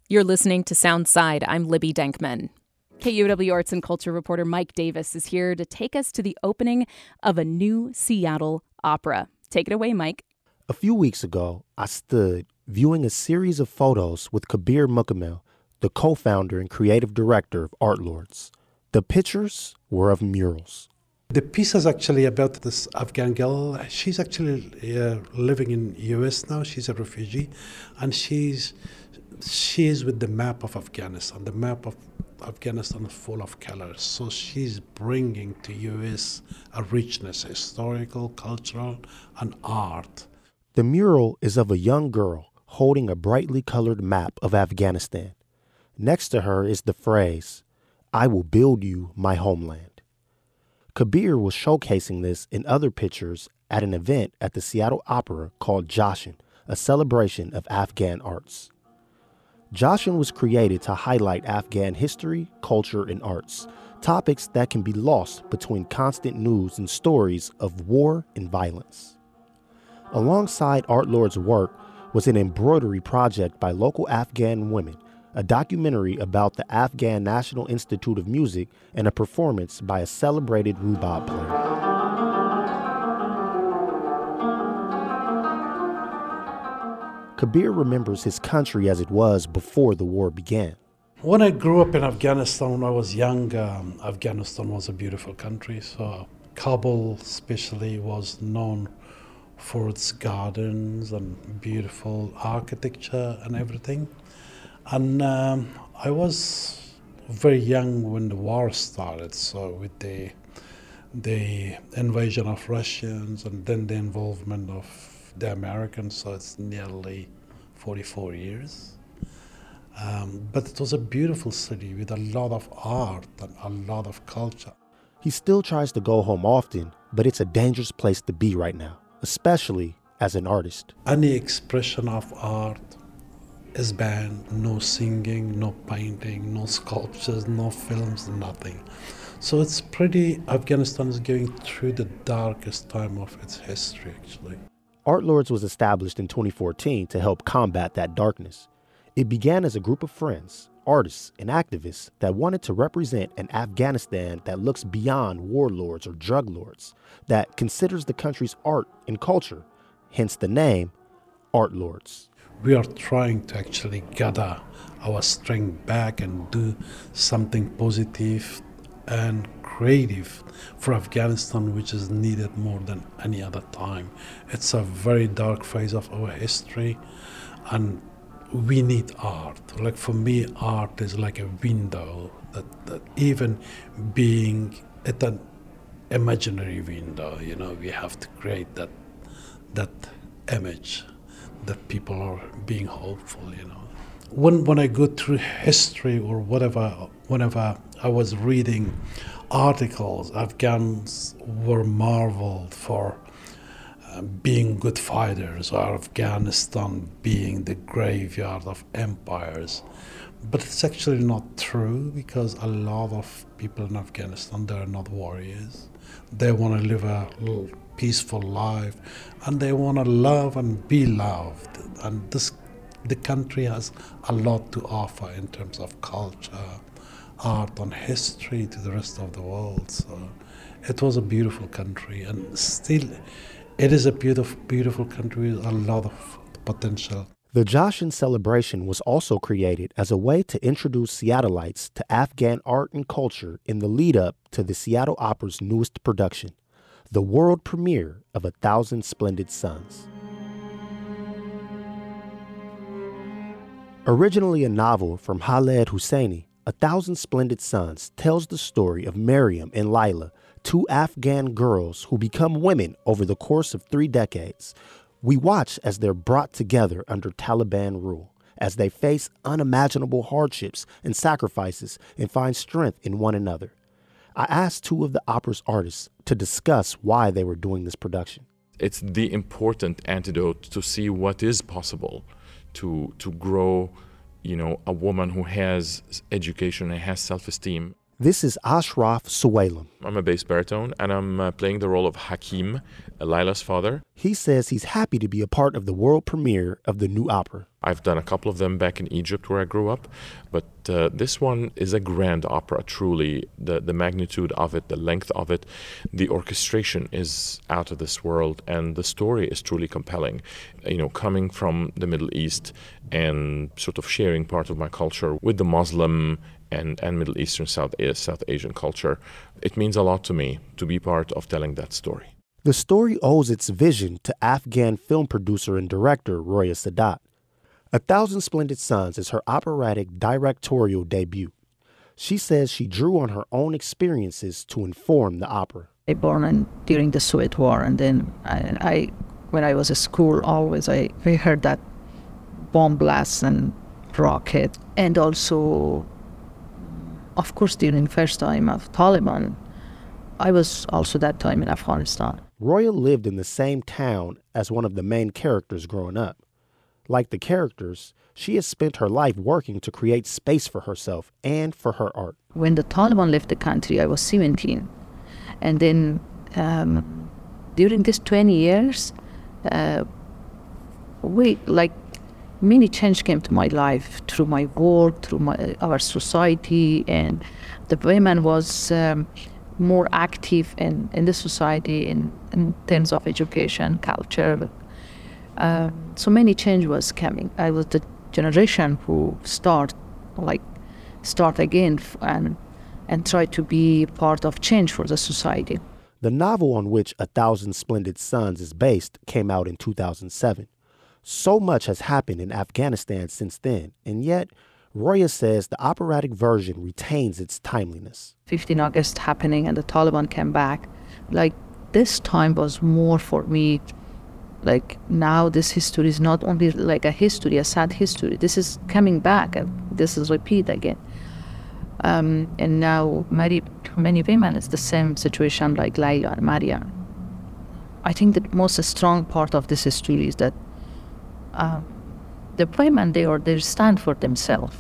You're listening to Soundside. I'm Libby Denkman. KUOW Arts and Culture reporter Mike Davis is here to take us to the opening of a new Seattle opera. Take it away, Mike. A few weeks ago, I stood viewing a series of photos with Kabir Mukamil, the co-founder and creative director of Art Lords. The pictures were of murals. The piece is actually about this Afghan girl. She's actually living in U.S. now. She's a refugee, and she is with the map of Afghanistan. The map of Afghanistan is full of colors. So she's bringing to U.S. a richness, historical, cultural, and art. The mural is of a young girl holding a brightly colored map of Afghanistan. Next to her is the phrase, "I will build you my homeland." Kabir was showcasing this in other pictures at an event at the Seattle Opera called Joshin, a celebration of Afghan arts. Joshin was created to highlight Afghan history, culture, and arts, topics that can be lost between constant news and stories of war and violence. Alongside Art Lord's work was an embroidery project by local Afghan women, a documentary about the Afghan National Institute of Music, and a performance by a celebrated rhubarb player. Kabir remembers his country as it was before the war began. When I grew up in Afghanistan, when I was young, Afghanistan was a beautiful country. So Kabul especially was known for its gardens and beautiful architecture and everything. And I was very young when the war started, so with the invasion of Russians and then the involvement of the Americans, so it's nearly 44 years. But it was a beautiful city with a lot of art and a lot of culture. He still tries to go home often, but it's a dangerous place to be right now, especially as an artist. Any expression of art is banned. No singing, no painting, no sculptures, no films, nothing. So it's Afghanistan is going through the darkest time of its history, actually. Art Lords was established in 2014 to help combat that darkness. It began as a group of friends, artists, and activists that wanted to represent an Afghanistan that looks beyond warlords or drug lords, that considers the country's art and culture, hence the name Art Lords. We are trying to actually gather our strength back and do something positive and creative for Afghanistan, which is needed more than any other time. It's a very dark phase of our history, and we need art. Like for me, art is like a window that even being at an imaginary window, we have to create that image that people are being hopeful, When I go through history or whatever, whenever I was reading articles, Afghans were marveled for being good fighters, or Afghanistan being the graveyard of empires. But it's actually not true, because a lot of people in Afghanistan, they are not warriors. They want to live a little peaceful life, and they want to love and be loved. And the country has a lot to offer in terms of culture, art, and history to the rest of the world. So it was a beautiful country, and still it is a beautiful country with a lot of potential. The Joshin celebration was also created as a way to introduce Seattleites to Afghan art and culture in the lead up to the Seattle Opera's newest production, the world premiere of 1,000 Splendid Suns. Originally a novel from Khaled Hosseini, 1,000 Splendid Suns tells the story of Mariam and Lila, two Afghan girls who become women over the course of 3 decades. We watch as they're brought together under Taliban rule, as they face unimaginable hardships and sacrifices and find strength in one another. I asked 2 of the opera's artists to discuss why they were doing this production. It's the important antidote to see what is possible to grow, a woman who has education and has self-esteem. This is Ashraf Suwailam. I'm a bass baritone, and I'm playing the role of Hakim, Lila's father. He says he's happy to be a part of the world premiere of the new opera. I've done a couple of them back in Egypt where I grew up, but this one is a grand opera, truly. The magnitude of it, the length of it, the orchestration is out of this world, and the story is truly compelling. Coming from the Middle East and sort of sharing part of my culture with the Muslim and Middle Eastern South Asian culture, it means a lot to me to be part of telling that story. The story owes its vision to Afghan film producer and director Roya Sadat. 1,000 Splendid Suns is her operatic directorial debut. She says she drew on her own experiences to inform the opera. I was born during the Soviet War, and then when I was at school, I heard that bomb blasts and rocket, and also, of course, during the first time of Taliban, I was also that time in Afghanistan. Roya lived in the same town as one of the main characters growing up. Like the characters, she has spent her life working to create space for herself and for her art. When the Taliban left the country, I was 17. And then during these 20 years, many change came to my life through my work, through our society, and the women was more active in the society in terms of education, culture. So many change was coming. I was the generation who start again and try to be part of change for the society. The novel on which 1,000 Splendid Suns is based came out in 2007. So much has happened in Afghanistan since then, and yet Roya says the operatic version retains its timeliness. 15 August happening and the Taliban came back. This time was more for me. Now this history is not only like a history, a sad history. This is coming back. This is repeat again. And now many women is the same situation like Layla and Maria. I think the most strong part of this history is that the women, they stand for themselves.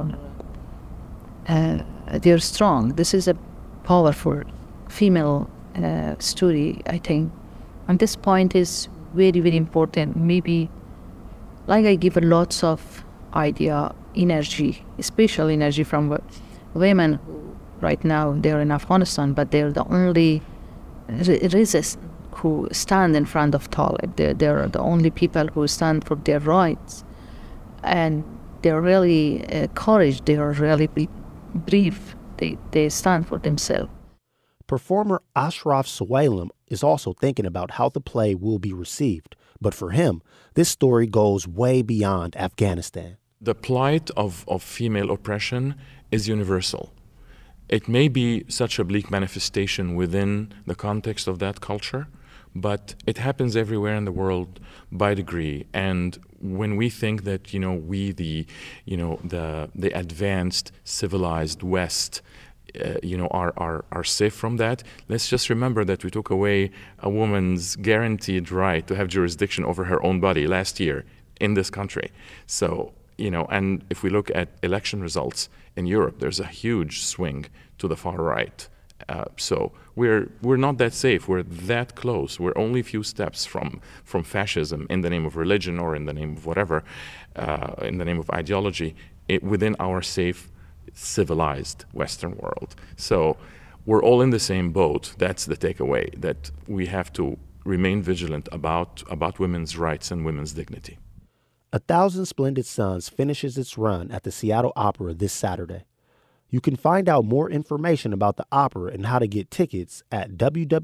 They're strong. This is a powerful female story, I think. And this point is very, very important. Maybe, I give lots of energy, special energy from women who right now they're in Afghanistan, but they're the only resist who stand in front of Talib. They're the only people who stand for their rights. And they're really courage, they are really brave. They stand for themselves. Performer Ashraf Suwailam is also thinking about how the play will be received. But for him, this story goes way beyond Afghanistan. The plight of female oppression is universal. It may be such a bleak manifestation within the context of that culture, but it happens everywhere in the world by degree. And when we think that, we, the advanced, civilized West, are safe from that, let's just remember that we took away a woman's guaranteed right to have jurisdiction over her own body last year in this country. So, and if we look at election results in Europe, there's a huge swing to the far right. So we're not that safe. We're that close. We're only a few steps from fascism in the name of religion or in the name of whatever, in the name of ideology, within our safe, civilized Western world. So we're all in the same boat. That's the takeaway, that we have to remain vigilant about women's rights and women's dignity. 1,000 Splendid Suns finishes its run at the Seattle Opera this Saturday. You can find out more information about the opera and how to get tickets at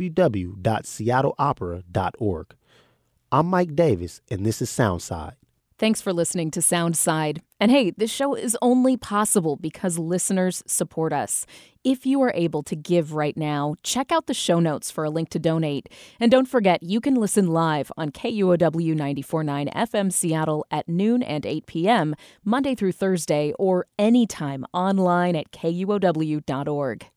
www.seattleopera.org. I'm Mike Davis, and this is Soundside. Thanks for listening to Soundside. And hey, this show is only possible because listeners support us. If you are able to give right now, check out the show notes for a link to donate. And don't forget, you can listen live on KUOW 94.9 FM Seattle at noon and 8 p.m., Monday through Thursday, or anytime online at KUOW.org.